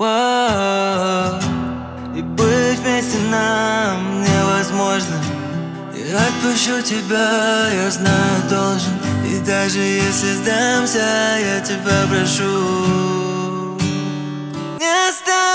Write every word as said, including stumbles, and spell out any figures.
Воу. И быть вместе нам невозможно. Я отпущу тебя, я знаю, должен. И даже если сдамся, я тебя прошу, не оставь.